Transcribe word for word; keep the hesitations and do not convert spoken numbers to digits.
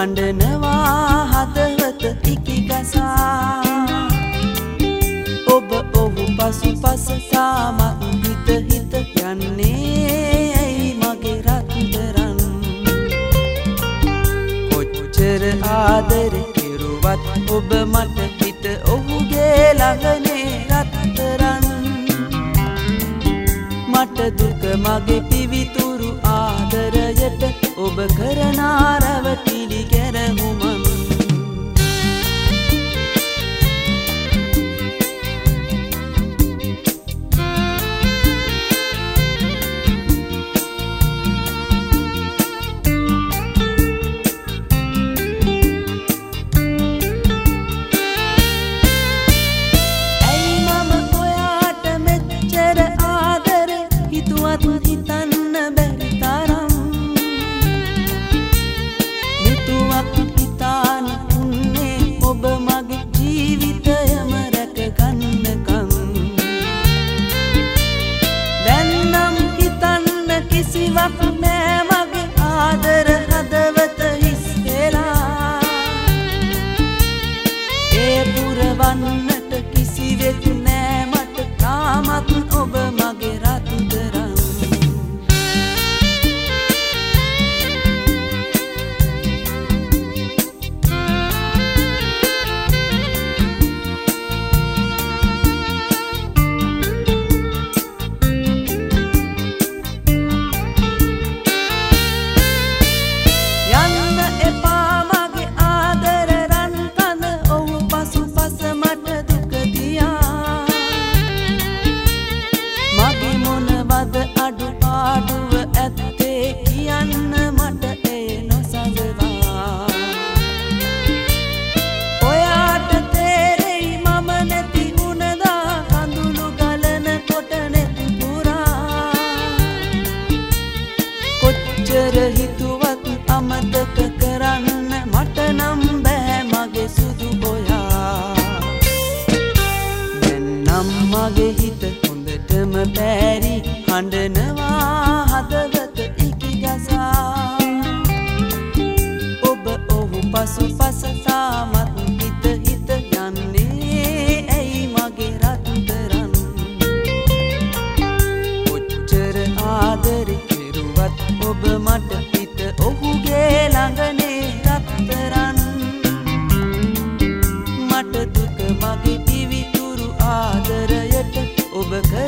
හඬනවා හදවත ඉකිගසා ඔබ ඔහු පසු පස තාමත් හිත හිත යන්නේ ඇයි මගේ රත්තරන් කොච්චර ආදරේ කෙරුවත් ඔබ මට හිත ඔහුගේ ළඟනේ රත්තරන් මට දුක මගේ පිවිතුරු ආදරයට ඔබ කරන රැවටිලි ගැරහුමන් හිතන්න බැරි තරම් නිතුවක් හිතාන උන්නේ ඔබ මගේ ජීවිතයම රැක ගන්නකම් දැන් නම් හිතන්න කිසිවක් නෑ මගේ ආදර හදවත හිස් වෙලා ඒ පුරවන්නට කිසිවෙක් නෑ මට තාමත් ඔබ මගේ රත්තරන් අඩු පාඩුව ඇත්තේ කියන්න මට ඒ නොසඳවා ඔයාට තේරෙයි මම නැති උනදා කඳුළු ගලන කොට නැති පුරා කොච්චර හිතුවත් අමතක කරන්න මට නම් බෑ මගේ සුදු ඔයා දැන් නම් මගේ හිත හොඳටම බැරි හඬනවා හදවත ඉකිගසා ඔබ ඔහු පසු පස තාමත් හිත හිත යන්නේ ඇයි මගේ රත්තරන් කොච්චර ආදරේ කෙරුවත් ඔබ මට හිත ඔහුගේ ළඟනේ රත්තරන් මට දුක මගේ පිවිතුරු ආදරයට ඔබ